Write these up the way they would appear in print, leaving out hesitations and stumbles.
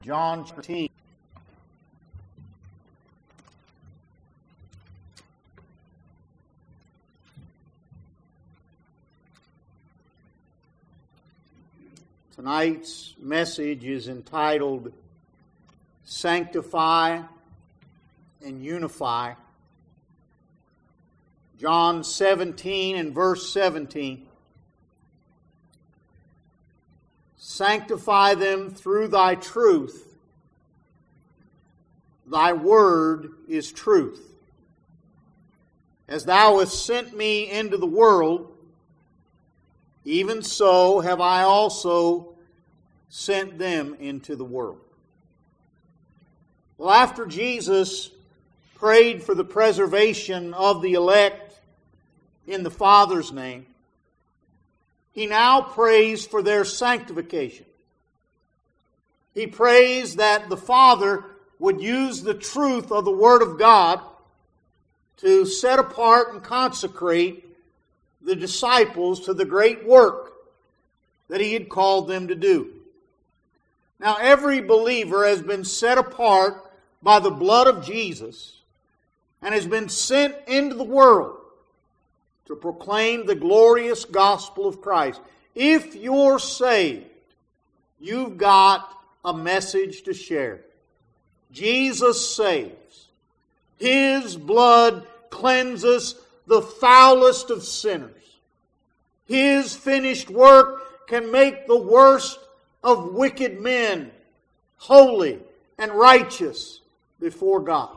John 13. Tonight's message is entitled Sanctify and Unify. John 17 and verse 17. Sanctify them through thy truth. Thy word is truth. As thou hast sent me into the world, even so have I also sent them into the world. Well, after Jesus prayed for the preservation of the elect in the Father's name, He now prays for their sanctification. He prays that the Father would use the truth of the Word of God to set apart and consecrate the disciples to the great work that He had called them to do. Now, every believer has been set apart by the blood of Jesus and has been sent into the world to proclaim the glorious gospel of Christ. If you're saved, you've got a message to share. Jesus saves. His blood cleanses the foulest of sinners. His finished work can make the worst of wicked men holy and righteous before God.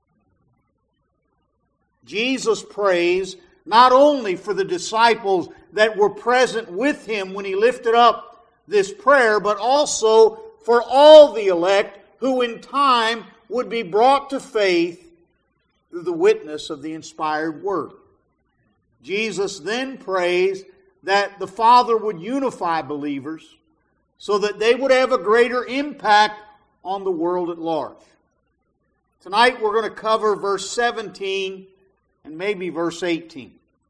Jesus prays not only for the disciples that were present with Him when He lifted up this prayer, but also for all the elect who in time would be brought to faith through the witness of the inspired Word. Jesus then prays that the Father would unify believers so that they would have a greater impact on the world at large. Tonight we're going to cover verse 17 and maybe verse 18.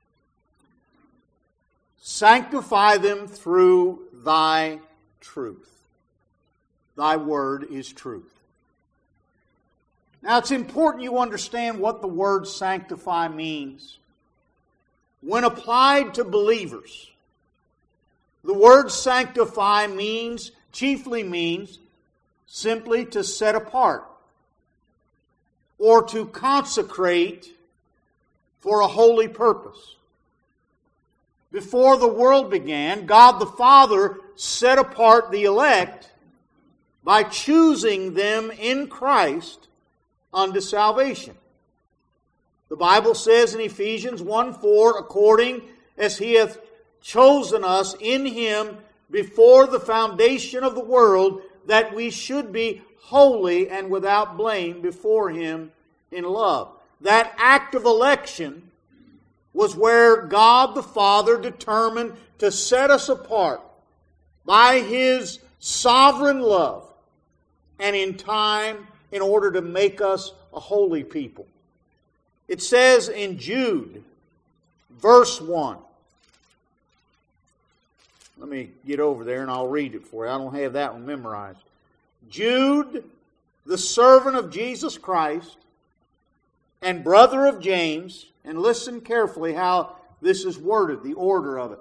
Sanctify them through thy truth. Thy word is truth. Now it's important you understand what the word sanctify means. When applied to believers, the word sanctify chiefly means simply to set apart or to consecrate for a holy purpose. Before the world began, God the Father set apart the elect by choosing them in Christ unto salvation. The Bible says in Ephesians 1:4, according as He hath chosen us in Him before the foundation of the world, that we should be holy and without blame before Him in love. That act of election was where God the Father determined to set us apart by His sovereign love and in time in order to make us a holy people. It says in Jude, verse 1. Let me get over there and I'll read it for you. I don't have that one memorized. Jude, the servant of Jesus Christ and brother of James, and listen carefully how this is worded, the order of it.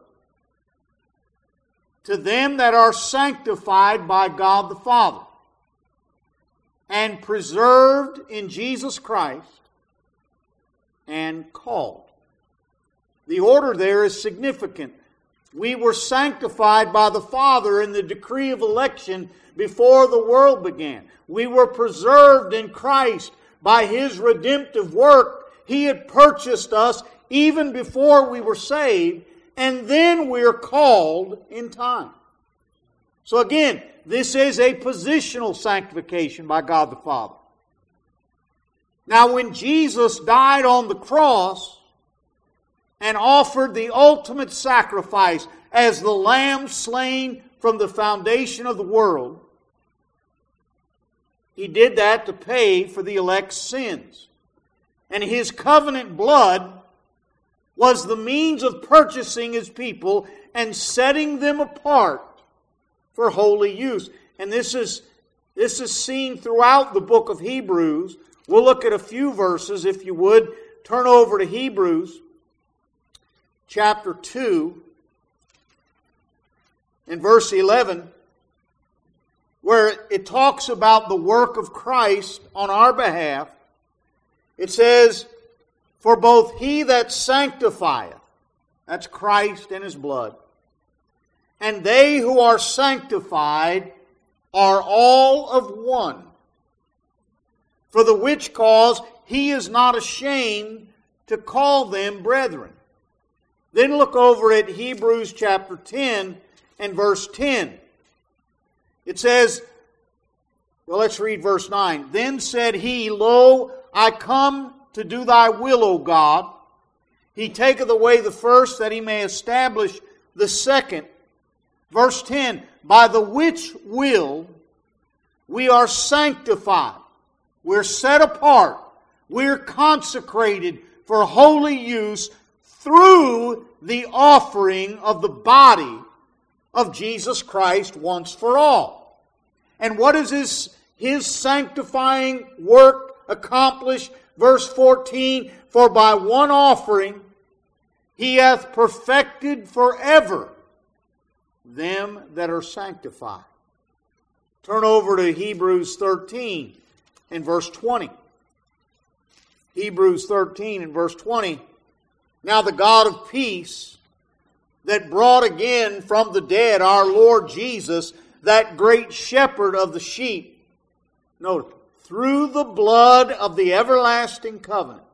To them that are sanctified by God the Father and preserved in Jesus Christ and called. The order there is significant. We were sanctified by the Father in the decree of election before the world began. We were preserved in Christ by His redemptive work. He had purchased us even before we were saved, and then we are called in time. So again, this is a positional sanctification by God the Father. Now when Jesus died on the cross and offered the ultimate sacrifice as the Lamb slain from the foundation of the world, He did that to pay for the elect's sins. And His covenant blood was the means of purchasing His people and setting them apart for holy use. And this is This is seen throughout the book of Hebrews. We'll look at a few verses, if you would. Turn over to Hebrews chapter 2 and verse 11, where it talks about the work of Christ on our behalf. It says, "For both he that sanctifieth," that's Christ and His blood, "and they who are sanctified are all of one. For the which cause He is not ashamed to call them brethren." Then look over at Hebrews chapter 10 and verse 10. It says, well, let's read verse 9. "Then said He, Lo, I come to do Thy will, O God. He taketh away the first, that He may establish the second." Verse 10, "By the which will we are sanctified." We're set apart. We're consecrated for holy use through the offering of the body of Jesus Christ once for all. And what is His sanctifying work accomplished? Verse 14, "For by one offering He hath perfected forever them that are sanctified." Turn over to Hebrews 13 and verse 20. Hebrews 13 and verse 20. "Now the God of peace, that brought again from the dead our Lord Jesus, that great shepherd of the sheep," note, "through the blood of the everlasting covenant,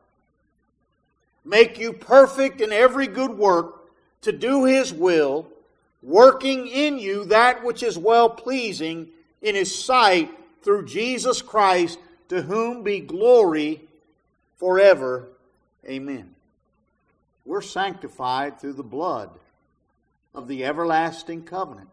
make you perfect in every good work to do His will, working in you that which is well-pleasing in His sight, through Jesus Christ, to whom be glory forever. Amen." We're sanctified through the blood of the everlasting covenant.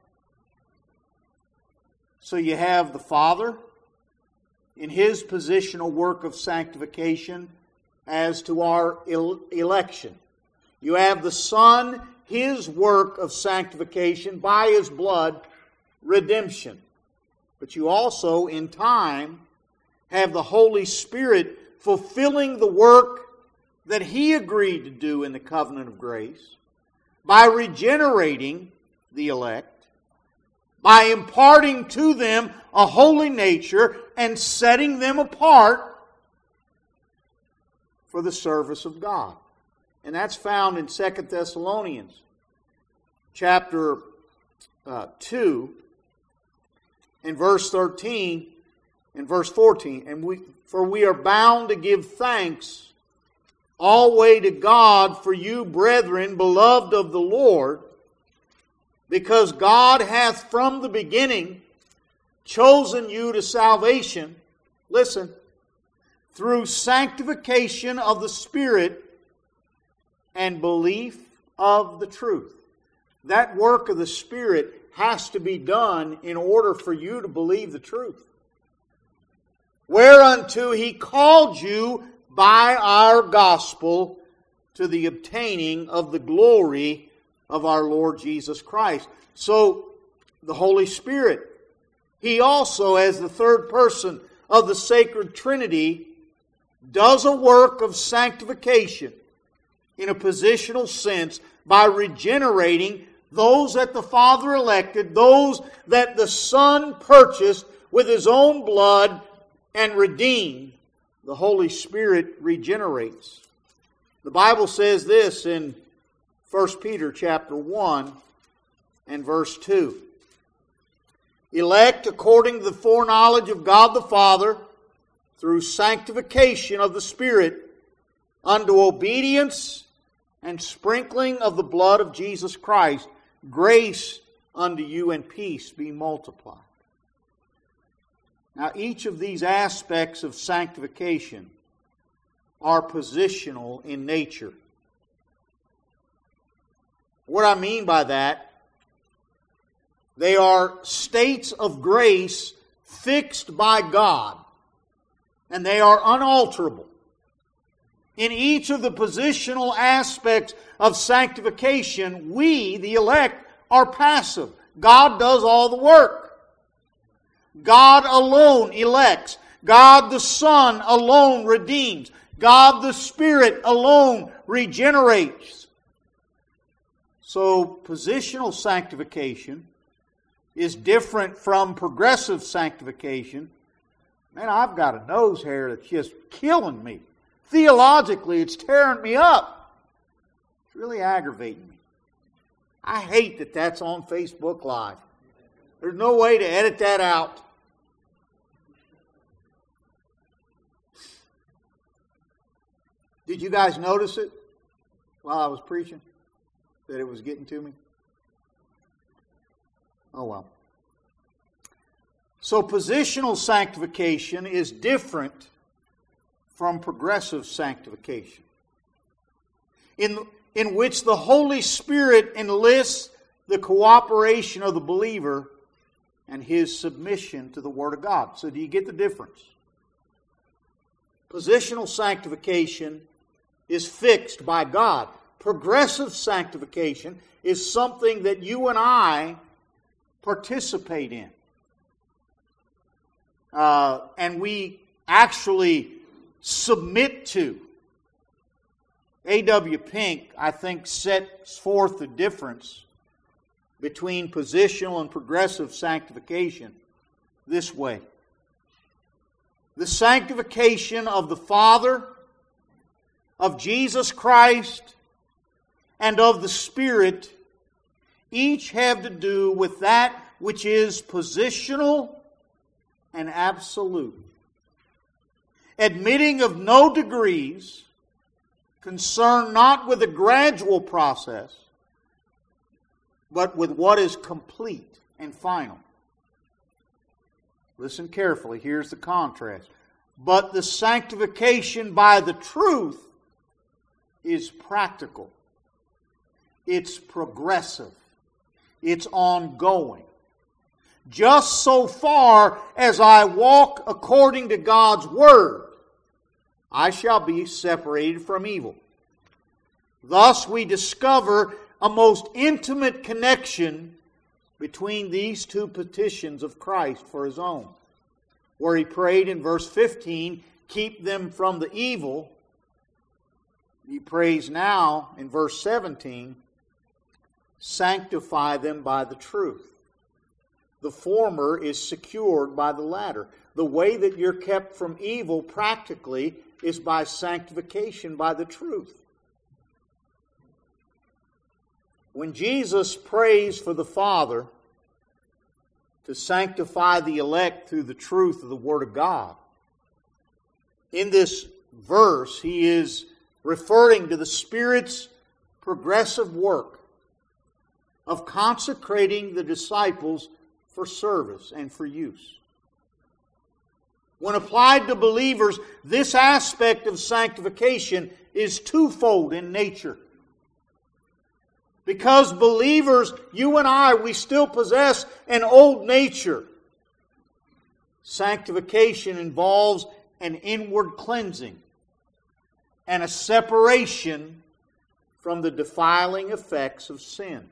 So you have the Father in His positional work of sanctification as to our election. You have the Son, His work of sanctification by His blood, redemption. But you also, in time, have the Holy Spirit fulfilling the work that He agreed to do in the covenant of grace by regenerating the elect, by imparting to them a holy nature and setting them apart for the service of God. And that's found in 2 Thessalonians chapter 2 and verse 13 and verse 14. For we are bound to give thanks always to God for you, brethren, beloved of the Lord, because God hath from the beginning chosen you to salvation, listen, through sanctification of the Spirit and belief of the truth. That work of the Spirit has to be done in order for you to believe the truth. Whereunto He called you by our gospel to the obtaining of the glory of our Lord Jesus Christ. So, the Holy Spirit, He also, as the third person of the sacred Trinity, does a work of sanctification in a positional sense by regenerating those that the Father elected, those that the Son purchased with His own blood and redeemed. The Holy Spirit regenerates. The Bible says this in 1 Peter chapter 1 and verse 2. Elect according to the foreknowledge of God the Father, through sanctification of the Spirit, unto obedience and sprinkling of the blood of Jesus Christ, grace unto you and peace be multiplied. Now, each of these aspects of sanctification are positional in nature. What I mean by that, they are states of grace fixed by God, and they are unalterable. In each of the positional aspects of sanctification, we, the elect, are passive. God does all the work. God alone elects. God the Son alone redeems. God the Spirit alone regenerates. So positional sanctification is different from progressive sanctification. Man, I've got a nose hair that's just killing me. Theologically, it's tearing me up. It's really aggravating me. I hate that that's on Facebook Live. There's no way to edit that out. Did you guys notice it while I was preaching? That it was getting to me? Oh well. So positional sanctification is different from progressive sanctification, in which the Holy Spirit enlists the cooperation of the believer and his submission to the Word of God. So do you get the difference? Positional sanctification is fixed by God. Progressive sanctification is something that you and I participate in. And we actually submit to. A.W. Pink, I think, sets forth the difference between positional and progressive sanctification this way. The sanctification of the Father, of Jesus Christ, and of the Spirit each have to do with that which is positional and absolute, admitting of no degrees, concerned not with a gradual process, but with what is complete and final. Listen carefully, here's the contrast. But the sanctification by the truth is practical. It's progressive. It's ongoing. Just so far as I walk according to God's Word, I shall be separated from evil. Thus we discover a most intimate connection between these two petitions of Christ for His own, where He prayed in verse 15, keep them from the evil. He prays now in verse 17, sanctify them by the truth. The former is secured by the latter. The way that you're kept from evil practically is by sanctification by the truth. When Jesus prays for the Father to sanctify the elect through the truth of the Word of God, in this verse He is referring to the Spirit's progressive work of consecrating the disciples for service and for use. When applied to believers, this aspect of sanctification is twofold in nature. Because believers, you and I, we still possess an old nature. Sanctification involves an inward cleansing and a separation from the defiling effects of sin.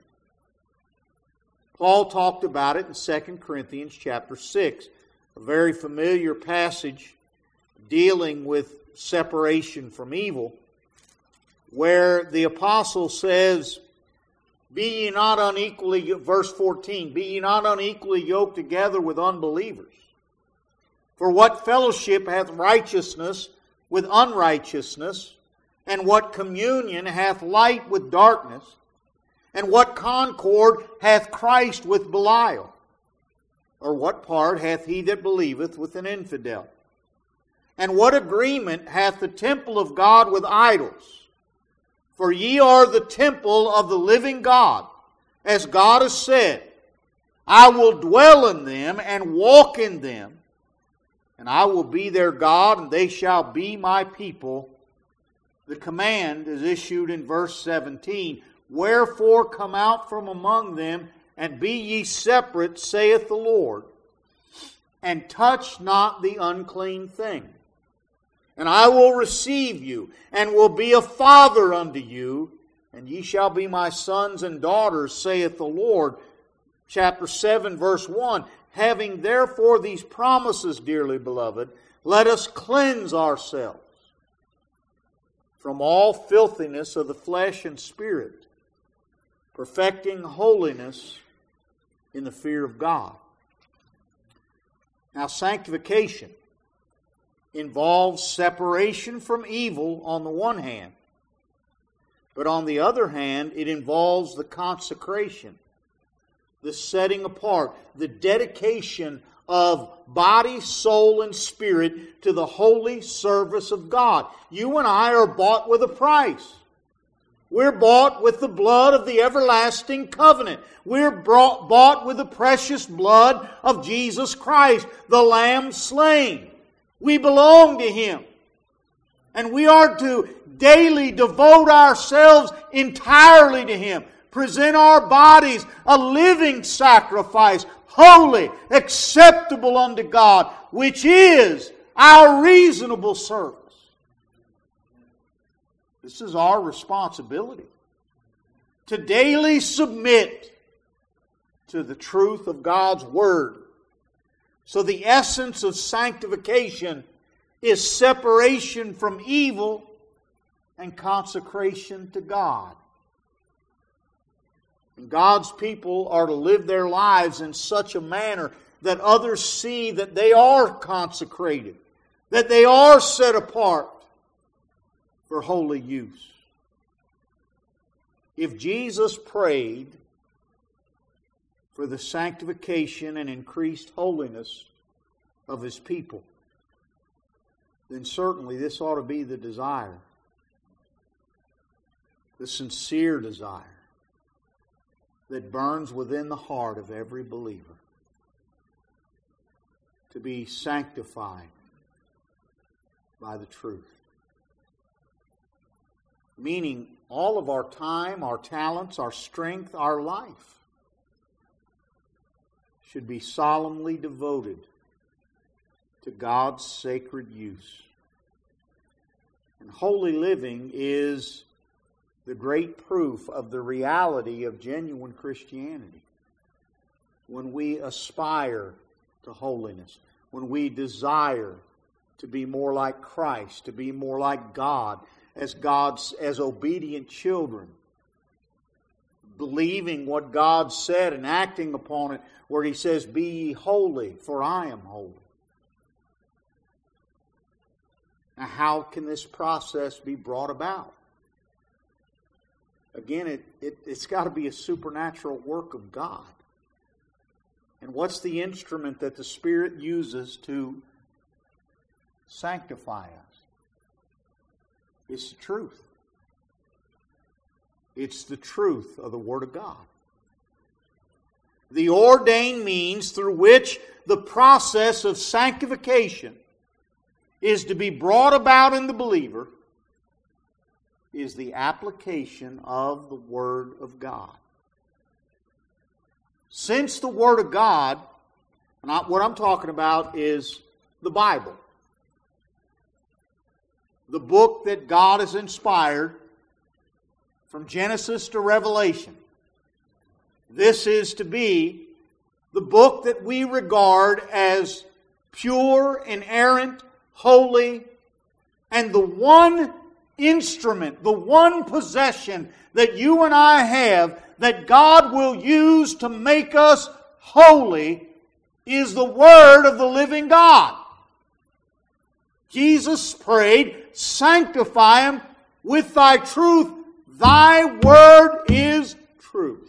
Paul talked about it in 2 Corinthians chapter 6, a very familiar passage dealing with separation from evil, where the apostle says, be ye not unequally, verse 14, be ye not unequally yoked together with unbelievers. For what fellowship hath righteousness with unrighteousness? And what communion hath light with darkness? And what concord hath Christ with Belial? Or what part hath he that believeth with an infidel? And what agreement hath the temple of God with idols? For ye are the temple of the living God, as God has said, I will dwell in them and walk in them, and I will be their God, and they shall be my people. The command is issued in verse 17, wherefore come out from among them, and be ye separate, saith the Lord, and touch not the unclean thing. And I will receive you, and will be a father unto you, and ye shall be my sons and daughters, saith the Lord. Chapter 7, verse 1, Having therefore these promises, dearly beloved, let us cleanse ourselves from all filthiness of the flesh and spirit, perfecting holiness in the fear of God. Now, sanctification involves separation from evil on the one hand, but on the other hand, it involves the consecration, the setting apart, the dedication of body, soul, and spirit to the holy service of God. You and I are bought with a price. We're bought with the blood of the everlasting covenant. We're bought with the precious blood of Jesus Christ, the Lamb slain. We belong to Him. And we are to daily devote ourselves entirely to Him. Present our bodies a living sacrifice, holy, acceptable unto God, which is our reasonable service. This is our responsibility, to daily submit to the truth of God's Word. So the essence of sanctification is separation from evil and consecration to God. And God's people are to live their lives in such a manner that others see that they are consecrated, that they are set apart for holy use. If Jesus prayed for the sanctification and increased holiness of His people, then certainly this ought to be the desire, the sincere desire that burns within the heart of every believer, to be sanctified by the truth. Meaning all of our time, our talents, our strength, our life should be solemnly devoted to God's sacred use. And holy living is the great proof of the reality of genuine Christianity. When we aspire to holiness, when we desire to be more like Christ, to be more like God, as obedient children, believing what God said and acting upon it, where He says, "Be ye holy, for I am holy." Now, how can this process be brought about? Again, it's got to be a supernatural work of God. And what's the instrument that the Spirit uses to sanctify us? It's the truth. It's the truth of the Word of God. The ordained means through which the process of sanctification is to be brought about in the believer is the application of the Word of God. Since the Word of God, and what I'm talking about is the Bible, the book that God has inspired from Genesis to Revelation. This is to be the book that we regard as pure, inerrant, holy, and the one instrument, the one possession that you and I have that God will use to make us holy is the Word of the living God. Jesus prayed, "Sanctify them with Thy truth. Thy Word is truth."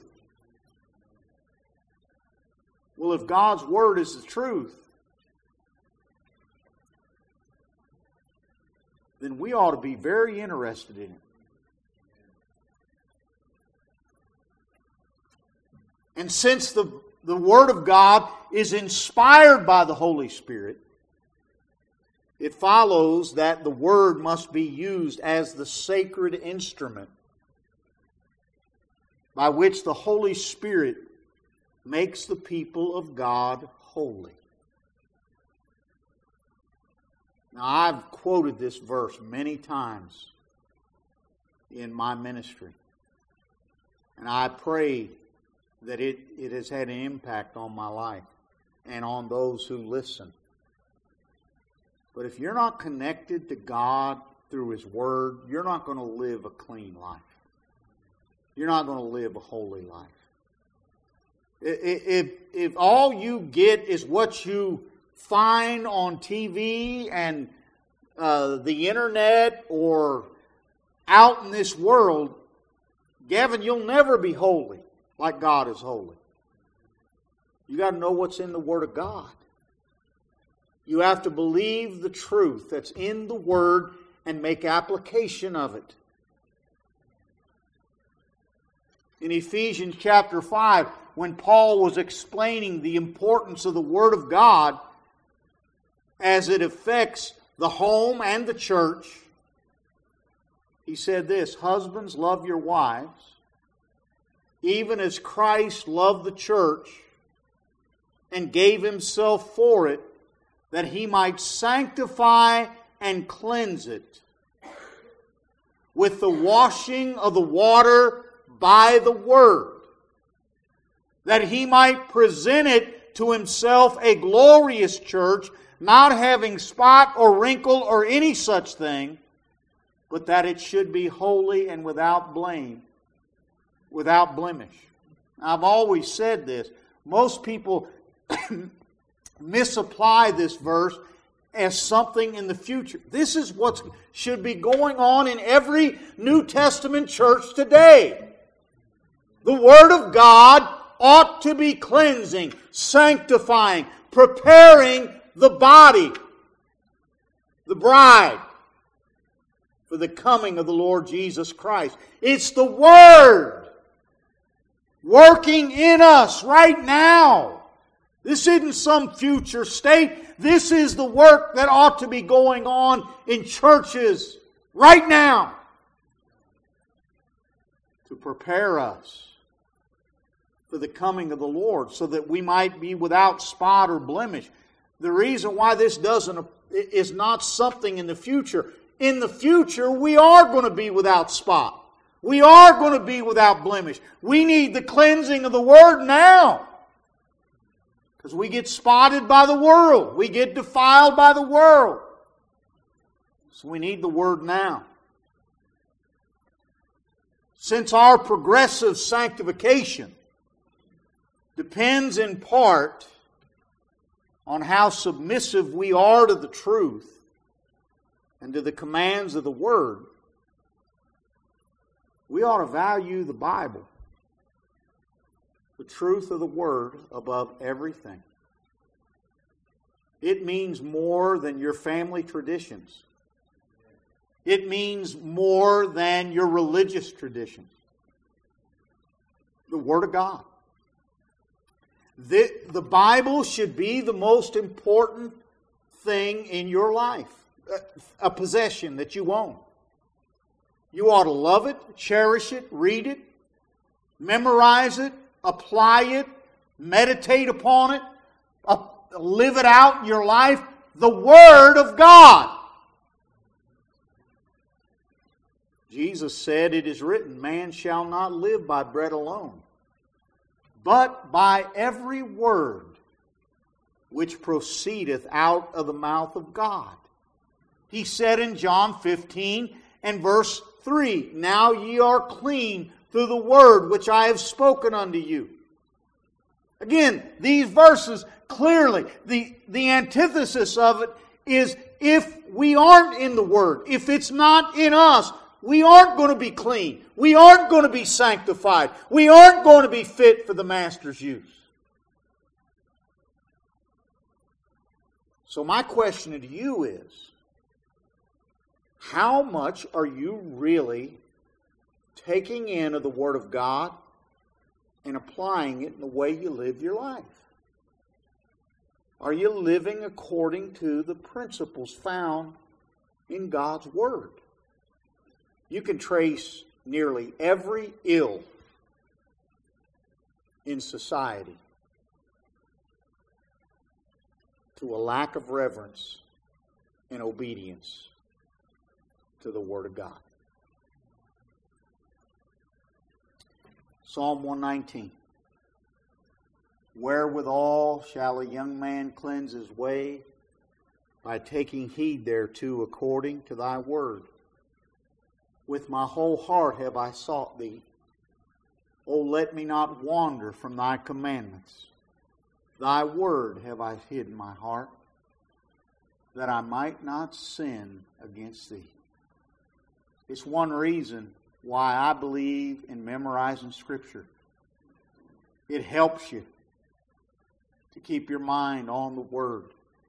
Well, if God's Word is the truth, then we ought to be very interested in it. And since the Word of God is inspired by the Holy Spirit, it follows that the Word must be used as the sacred instrument by which the Holy Spirit makes the people of God holy. Now, I've quoted this verse many times in my ministry, and I pray that it has had an impact on my life. and on those who listen. But if you're not connected to God through His Word, you're not going to live a clean life. You're not going to live a holy life. If all you get is what you find on TV and the internet or out in this world, Gavin, you'll never be holy like God is holy. You got to know what's in the Word of God. You have to believe the truth that's in the Word and make application of it. In Ephesians chapter 5, when Paul was explaining the importance of the Word of God as it affects the home and the church, he said this, "Husbands, love your wives, even as Christ loved the church and gave Himself for it, that He might sanctify and cleanse it with the washing of the water by the Word, that He might present it to Himself a glorious church, not having spot or wrinkle or any such thing, but that it should be holy and without blame, without blemish." I've always said this. Most people misapply this verse as something in the future. This is what should be going on in every New Testament church today. The Word of God ought to be cleansing, sanctifying, preparing the body, the bride, for the coming of the Lord Jesus Christ. It's the Word working in us right now. This isn't some future state. This is the work that ought to be going on in churches right now to prepare us for the coming of the Lord, so that we might be without spot or blemish. The reason why this is not something in the future. In the future, we are going to be without spot. We are going to be without blemish. We need the cleansing of the Word now. Because we get spotted by the world. We get defiled by the world. So we need the Word now. Since our progressive sanctification depends in part on how submissive we are to the truth and to the commands of the Word, we ought to value the Bible, the truth of the Word, above everything. It means more than your family traditions. It means more than your religious traditions. The Word of God. The Bible should be the most important thing in your life, a possession that you own. You ought to love it, cherish it, read it, memorize it, apply it, meditate upon it, live it out in your life. The Word of God. Jesus said, "It is written, man shall not live by bread alone, but by every word which proceedeth out of the mouth of God." He said in John 15 and verse 3, "Now ye are clean through the word which I have spoken unto you." Again, these verses clearly, the antithesis of it is, if we aren't in the Word, if it's not in us, we aren't going to be clean. We aren't going to be sanctified. We aren't going to be fit for the Master's use. So my question to you is, how much are you really taking in of the Word of God and applying it in the way you live your life? Are you living according to the principles found in God's Word? You can trace nearly every ill in society to a lack of reverence and obedience to the Word of God. Psalm 119. Wherewithal shall a young man cleanse his way? By taking heed thereto according to thy word. With my whole heart have I sought thee. O let me not wander from thy commandments. Thy word have I hid in my heart, that I might not sin against thee. It's one reason why I believe in memorizing Scripture. It helps you to keep your mind on the Word.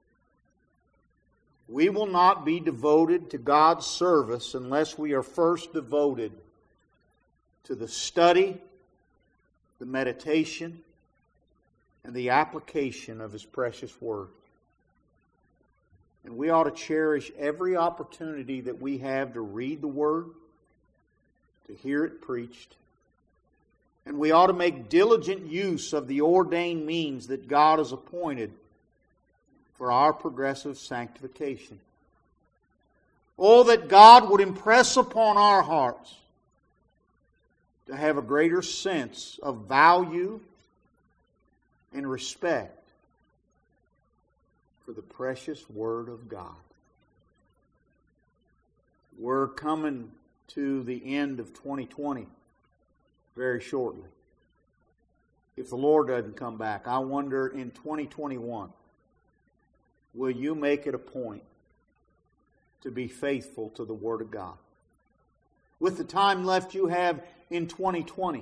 We will not be devoted to God's service unless we are first devoted to the study, the meditation, and the application of His precious Word. And we ought to cherish every opportunity that we have to read the Word, to hear it preached. And we ought to make diligent use of the ordained means that God has appointed for our progressive sanctification. Oh, that God would impress upon our hearts to have a greater sense of value and respect for the precious Word of God. We're coming to the end of 2020 very shortly. If the Lord doesn't come back, I wonder in 2021, will you make it a point to be faithful to the Word of God? With the time left you have in 2020,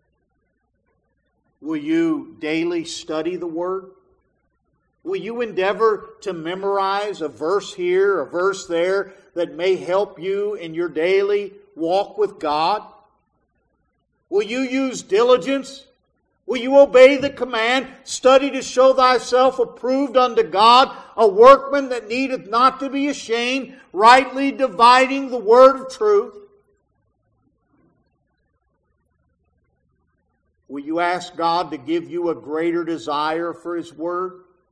will you daily study the Word? Will you endeavor to memorize a verse here, a verse there that may help you in your daily walk with God? Will you use diligence? Will you obey the command, study to show thyself approved unto God, a workman that needeth not to be ashamed, rightly dividing the word of truth? Will you ask God to give you a greater desire for His Word?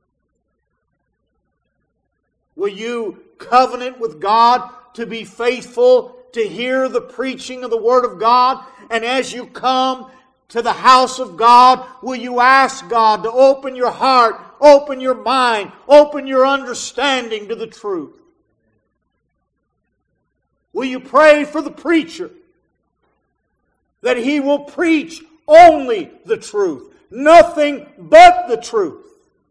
Will you covenant with God to be faithful to hear the preaching of the Word of God? And as you come to the house of God, will you ask God to open your heart, open your mind, open your understanding to the truth? Will you pray for the preacher that he will preach only the truth, nothing but the truth?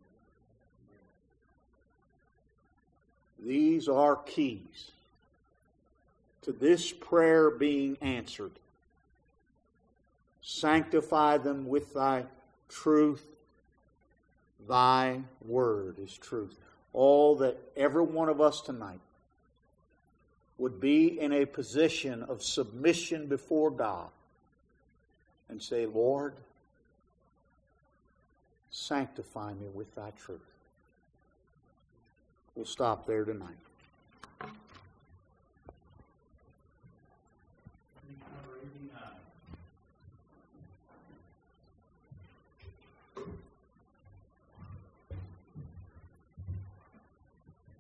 These are keys to this prayer being answered. Sanctify them with thy truth. Thy word is truth. All that every one of us tonight would be in a position of submission before God and say, Lord, sanctify me with thy truth. We'll stop there tonight.